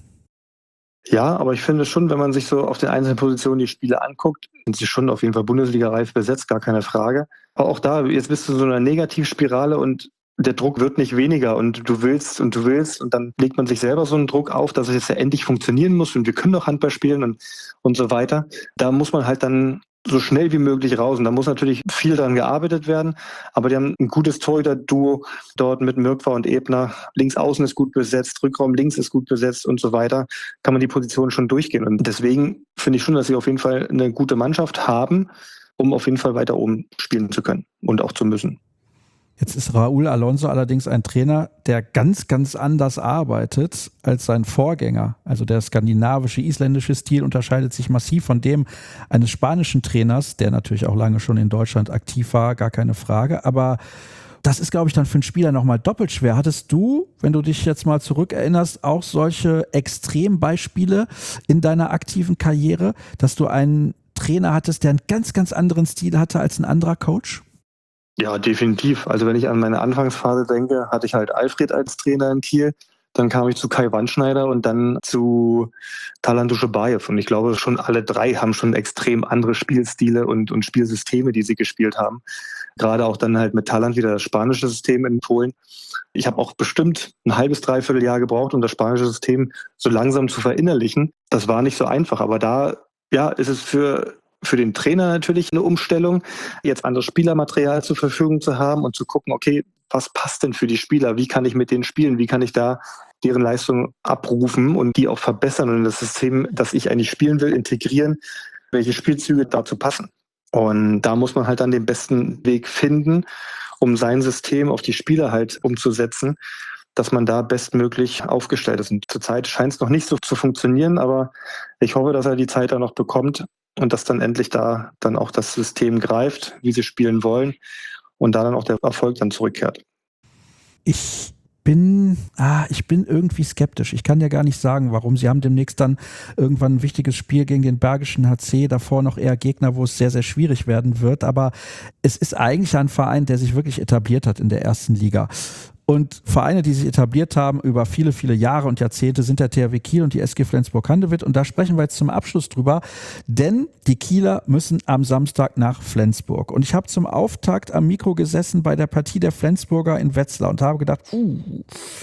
Ja, aber ich finde schon, wenn man sich so auf den einzelnen Positionen die Spiele anguckt, sind sie schon auf jeden Fall Bundesliga-reif besetzt, gar keine Frage. Aber auch da, jetzt bist du in so einer Negativspirale und der Druck wird nicht weniger und du willst und dann legt man sich selber so einen Druck auf, dass es jetzt ja endlich funktionieren muss und wir können doch Handball spielen und so weiter. Da muss man halt dann so schnell wie möglich raus und da muss natürlich viel dran gearbeitet werden, aber die haben ein gutes Torhüter-Duo dort mit Mirkwa und Ebner. Links außen ist gut besetzt, Rückraum links ist gut besetzt und so weiter. Kann man die Position schon durchgehen und deswegen finde ich schon, dass sie auf jeden Fall eine gute Mannschaft haben, um auf jeden Fall weiter oben spielen zu können und auch zu müssen. Jetzt ist Raúl Alonso allerdings ein Trainer, der ganz anders arbeitet als sein Vorgänger. Also der skandinavische, isländische Stil unterscheidet sich massiv von dem eines spanischen Trainers, der natürlich auch lange schon in Deutschland aktiv war, gar keine Frage. Aber das ist, glaube ich, dann für einen Spieler nochmal doppelt schwer. Hattest du, wenn du dich jetzt mal zurückerinnerst, auch solche Extrembeispiele in deiner aktiven Karriere, dass du einen Trainer hattest, der einen ganz anderen Stil hatte als ein anderer Coach? Ja, definitiv. Also wenn ich an meine Anfangsphase denke, hatte ich halt Alfred als Trainer in Kiel. Dann kam ich zu Kai Wandschneider und dann zu Talan Duschebaev. Und ich glaube, schon alle 3 haben schon extrem andere Spielstile und Spielsysteme, die sie gespielt haben. Gerade auch dann halt mit Talan wieder das spanische System in Polen. Ich habe auch bestimmt ein halbes, dreiviertel Jahr gebraucht, um das spanische System so langsam zu verinnerlichen. Das war nicht so einfach, aber da ist es für den Trainer natürlich eine Umstellung, jetzt anderes Spielermaterial zur Verfügung zu haben und zu gucken, okay, was passt denn für die Spieler? Wie kann ich mit denen spielen? Wie kann ich da deren Leistung abrufen und die auch verbessern und in das System, das ich eigentlich spielen will, integrieren, welche Spielzüge dazu passen? Und da muss man halt dann den besten Weg finden, um sein System auf die Spieler halt umzusetzen, dass man da bestmöglich aufgestellt ist. Und zurzeit scheint es noch nicht so zu funktionieren, aber ich hoffe, dass er die Zeit da noch bekommt und dass dann endlich da dann auch das System greift, wie sie spielen wollen und da dann auch der Erfolg dann zurückkehrt. Ich bin irgendwie skeptisch. Ich kann ja gar nicht sagen, warum. Sie haben demnächst dann irgendwann ein wichtiges Spiel gegen den Bergischen HC, davor noch eher Gegner, wo es sehr, sehr schwierig werden wird. Aber es ist eigentlich ein Verein, der sich wirklich etabliert hat in der ersten Liga. Und Vereine, die sich etabliert haben über viele, viele Jahre und Jahrzehnte, sind der THW Kiel und die SG Flensburg-Handewitt. Und da sprechen wir jetzt zum Abschluss drüber, denn die Kieler müssen am Samstag nach Flensburg. Und ich habe zum Auftakt am Mikro gesessen bei der Partie der Flensburger in Wetzlar und habe gedacht,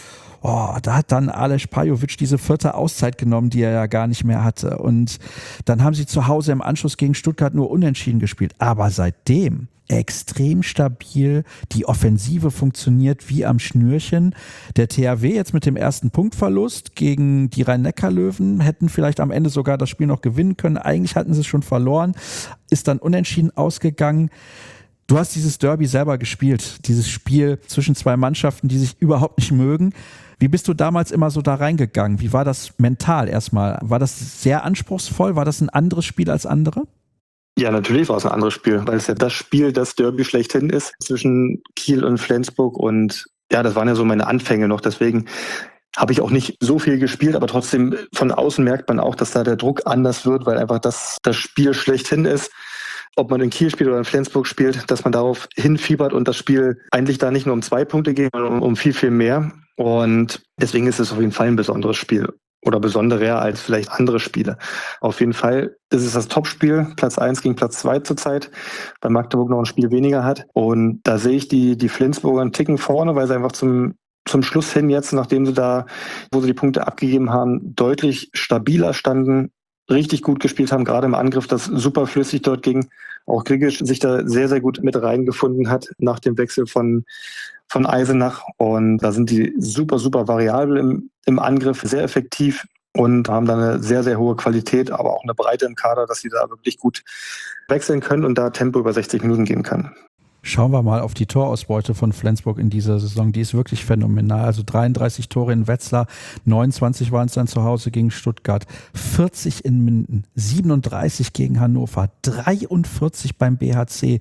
Da hat dann Aleš Pajovic diese 4. Auszeit genommen, die er ja gar nicht mehr hatte. Und dann haben sie zu Hause im Anschluss gegen Stuttgart nur unentschieden gespielt. Aber seitdem extrem stabil, die Offensive funktioniert wie am Schnürchen. Der THW jetzt mit dem ersten Punktverlust gegen die Rhein-Neckar-Löwen hätten vielleicht am Ende sogar das Spiel noch gewinnen können. Eigentlich hatten sie es schon verloren, ist dann unentschieden ausgegangen. Du hast dieses Derby selber gespielt, dieses Spiel zwischen zwei Mannschaften, die sich überhaupt nicht mögen. Wie bist du damals immer so da reingegangen? Wie war das mental erstmal? War das sehr anspruchsvoll? War das ein anderes Spiel als andere? Ja, natürlich war es ein anderes Spiel, weil es ja das Spiel, das Derby schlechthin ist zwischen Kiel und Flensburg. Und ja, das waren ja so meine Anfänge noch. Deswegen habe ich auch nicht so viel gespielt, aber trotzdem von außen merkt man auch, dass da der Druck anders wird, weil einfach das Spiel schlechthin ist. Ob man in Kiel spielt oder in Flensburg spielt, dass man darauf hinfiebert und das Spiel eigentlich da nicht nur um 2 Punkte geht, sondern um viel, viel mehr. Und deswegen ist es auf jeden Fall ein besonderes Spiel oder besonderer als vielleicht andere Spiele. Auf jeden Fall ist es das Topspiel, Platz 1 gegen Platz 2 zurzeit, weil Magdeburg noch ein Spiel weniger hat. Und da sehe ich die Flensburger einen Ticken vorne, weil sie einfach zum Schluss hin jetzt, nachdem sie da, wo sie die Punkte abgegeben haben, deutlich stabiler standen, richtig gut gespielt haben, gerade im Angriff, das super flüssig dort ging. Auch Grigic sich da sehr, sehr gut mit reingefunden hat nach dem Wechsel von Eisenach. Und da sind die super, super variabel im Angriff, sehr effektiv und haben da eine sehr, sehr hohe Qualität, aber auch eine Breite im Kader, dass sie da wirklich gut wechseln können und da Tempo über 60 Minuten gehen kann. Schauen wir mal auf die Torausbeute von Flensburg in dieser Saison. Die ist wirklich phänomenal. Also 33 Tore in Wetzlar, 29 waren es dann zu Hause gegen Stuttgart, 40 in Minden, 37 gegen Hannover, 43 beim BHC,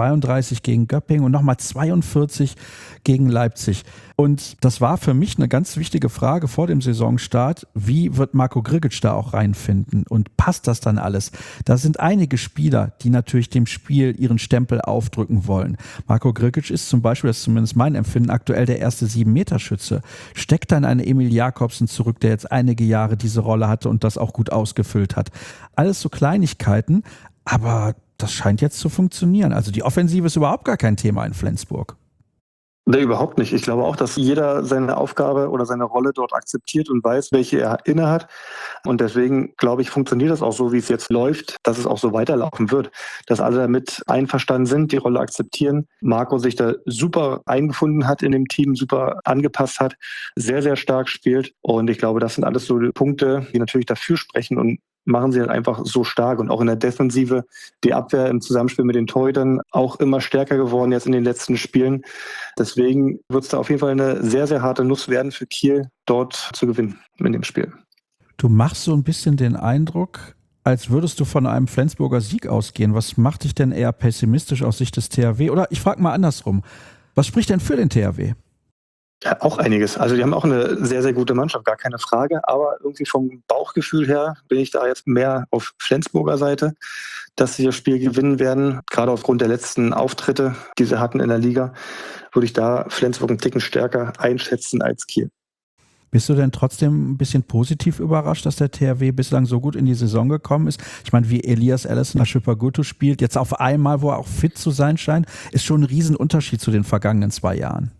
32 gegen Göppingen und nochmal 42 gegen Leipzig. Und das war für mich eine ganz wichtige Frage vor dem Saisonstart. Wie wird Marko Grigic da auch reinfinden? Und passt das dann alles? Da sind einige Spieler, die natürlich dem Spiel ihren Stempel aufdrücken wollen. Marko Grigic ist zum Beispiel, das ist zumindest mein Empfinden, aktuell der erste 7-Meter-Schütze. Steckt dann eine Emil Jakobsen zurück, der jetzt einige Jahre diese Rolle hatte und das auch gut ausgefüllt hat. Alles so Kleinigkeiten, aber das scheint jetzt zu funktionieren. Also die Offensive ist überhaupt gar kein Thema in Flensburg. Nee, überhaupt nicht. Ich glaube auch, dass jeder seine Aufgabe oder seine Rolle dort akzeptiert und weiß, welche er innehat. Und deswegen, glaube ich, funktioniert das auch so, wie es jetzt läuft, dass es auch so weiterlaufen wird. Dass alle damit einverstanden sind, die Rolle akzeptieren. Marco sich da super eingefunden hat in dem Team, super angepasst hat, sehr, sehr stark spielt. Und ich glaube, das sind alles so die Punkte, die natürlich dafür sprechen und machen sie halt einfach so stark. Und auch in der Defensive, die Abwehr im Zusammenspiel mit den Torhütern auch immer stärker geworden jetzt in den letzten Spielen. Deswegen wird es da auf jeden Fall eine sehr, sehr harte Nuss werden für Kiel, dort zu gewinnen in dem Spiel. Du machst so ein bisschen den Eindruck, als würdest du von einem Flensburger Sieg ausgehen. Was macht dich denn eher pessimistisch aus Sicht des THW? Oder ich frage mal andersrum. Was spricht denn für den THW? Ja, auch einiges. Also die haben auch eine sehr, sehr gute Mannschaft, gar keine Frage. Aber irgendwie vom Bauchgefühl her bin ich da jetzt mehr auf Flensburger Seite, dass sie das Spiel gewinnen werden. Gerade aufgrund der letzten Auftritte, die sie hatten in der Liga, würde ich da Flensburg einen Ticken stärker einschätzen als Kiel. Bist du denn trotzdem ein bisschen positiv überrascht, dass der THW bislang so gut in die Saison gekommen ist? Ich meine, wie Elias Allison Ashipagutu spielt, jetzt auf einmal, wo er auch fit zu sein scheint, ist schon ein Riesenunterschied zu den vergangenen 2 Jahren.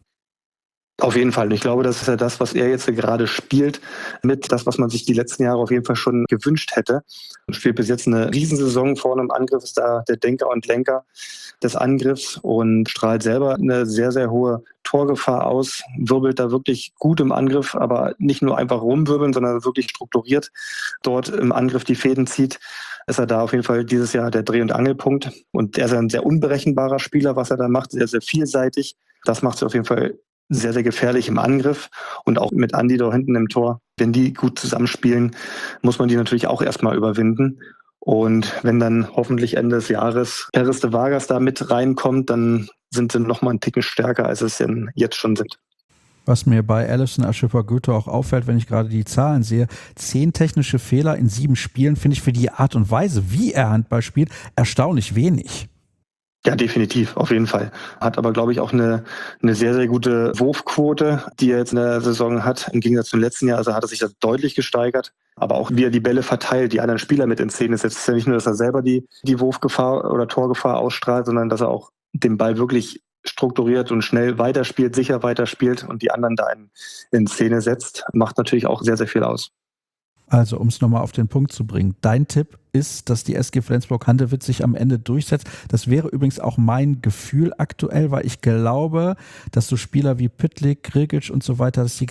Auf jeden Fall. Und ich glaube, das ist ja das, was er jetzt gerade spielt, mit das, was man sich die letzten Jahre auf jeden Fall schon gewünscht hätte. Und spielt bis jetzt eine Riesensaison vorne im Angriff, ist da der Denker und Lenker des Angriffs und strahlt selber eine sehr, sehr hohe Torgefahr aus, wirbelt da wirklich gut im Angriff, aber nicht nur einfach rumwirbeln, sondern wirklich strukturiert dort im Angriff die Fäden zieht. Ist er da auf jeden Fall dieses Jahr der Dreh- und Angelpunkt. Und er ist ein sehr unberechenbarer Spieler, was er da macht, sehr, sehr vielseitig. Das macht es auf jeden Fall sehr, sehr gefährlich im Angriff und auch mit Andi da hinten im Tor. Wenn die gut zusammenspielen, muss man die natürlich auch erstmal überwinden. Und wenn dann hoffentlich Ende des Jahres Peres de Vargas da mit reinkommt, dann sind sie nochmal einen Ticken stärker, als es denn jetzt schon sind. Was mir bei Allison Ashipagutu auch auffällt, wenn ich gerade die Zahlen sehe, 10 technische Fehler in 7 Spielen, finde ich für die Art und Weise, wie er Handball spielt, erstaunlich wenig. Ja, definitiv, auf jeden Fall. Hat aber, glaube ich, auch eine sehr, sehr gute Wurfquote, die er jetzt in der Saison hat, im Gegensatz zum letzten Jahr. Also hat er sich das deutlich gesteigert. Aber auch wie er die Bälle verteilt, die anderen Spieler mit in Szene setzt. Es ist ja nicht nur, dass er selber die Wurfgefahr oder Torgefahr ausstrahlt, sondern dass er auch den Ball wirklich strukturiert und schnell weiterspielt, sicher weiterspielt und die anderen da in Szene setzt, macht natürlich auch sehr, sehr viel aus. Also, um es nochmal auf den Punkt zu bringen, dein Tipp ist, dass die SG Flensburg-Handewitt sich am Ende durchsetzt. Das wäre übrigens auch mein Gefühl aktuell, weil ich glaube, dass so Spieler wie Pytlik, Grigic und so weiter, dass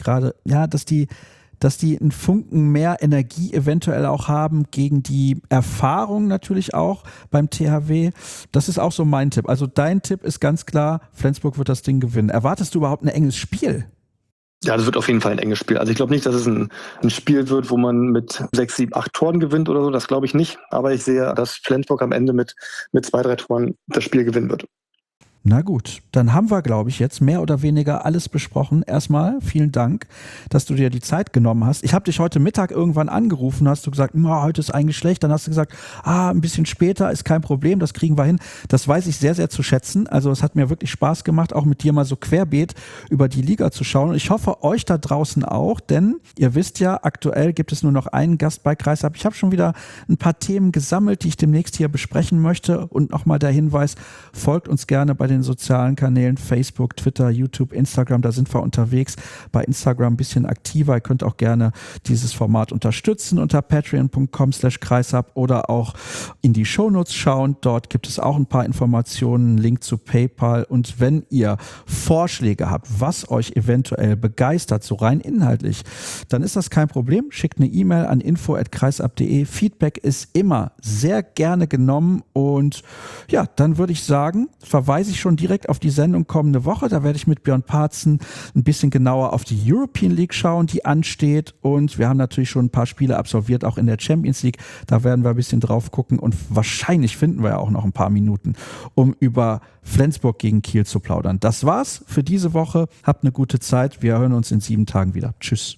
die einen Funken mehr Energie eventuell auch haben gegen die Erfahrung natürlich auch beim THW. Das ist auch so mein Tipp. Also dein Tipp ist ganz klar, Flensburg wird das Ding gewinnen. Erwartest du überhaupt ein enges Spiel? Ja, das wird auf jeden Fall ein enges Spiel. Also ich glaube nicht, dass es ein Spiel wird, wo man mit 6, 7, 8 Toren gewinnt oder so. Das glaube ich nicht. Aber ich sehe, dass Flensburg am Ende mit 2, 3 Toren das Spiel gewinnen wird. Na gut, dann haben wir, glaube ich, jetzt mehr oder weniger alles besprochen. Erstmal vielen Dank, dass du dir die Zeit genommen hast. Ich habe dich heute Mittag irgendwann angerufen, hast du gesagt, heute ist eigentlich schlecht. Dann hast du gesagt, ein bisschen später ist kein Problem, das kriegen wir hin. Das weiß ich sehr, sehr zu schätzen. Also es hat mir wirklich Spaß gemacht, auch mit dir mal so querbeet über die Liga zu schauen. Und ich hoffe, euch da draußen auch, denn ihr wisst ja, aktuell gibt es nur noch einen Gast bei Kreisab. Ich habe schon wieder ein paar Themen gesammelt, die ich demnächst hier besprechen möchte. Und nochmal der Hinweis, folgt uns gerne bei den sozialen Kanälen, Facebook, Twitter, YouTube, Instagram, da sind wir unterwegs. Bei Instagram ein bisschen aktiver. Ihr könnt auch gerne dieses Format unterstützen unter patreon.com/kreisab oder auch in die Shownotes schauen. Dort gibt es auch ein paar Informationen, Link zu PayPal. Und wenn ihr Vorschläge habt, was euch eventuell begeistert, so rein inhaltlich, dann ist das kein Problem. Schickt eine E-Mail an info@kreisab.de. Feedback ist immer sehr gerne genommen. Und ja, dann würde ich sagen, verweise ich schon direkt auf die Sendung kommende Woche. Da werde ich mit Björn Parzen ein bisschen genauer auf die European League schauen, die ansteht. Und wir haben natürlich schon ein paar Spiele absolviert, auch in der Champions League. Da werden wir ein bisschen drauf gucken und wahrscheinlich finden wir ja auch noch ein paar Minuten, um über Flensburg gegen Kiel zu plaudern. Das war's für diese Woche. Habt eine gute Zeit. Wir hören uns in 7 Tagen wieder. Tschüss.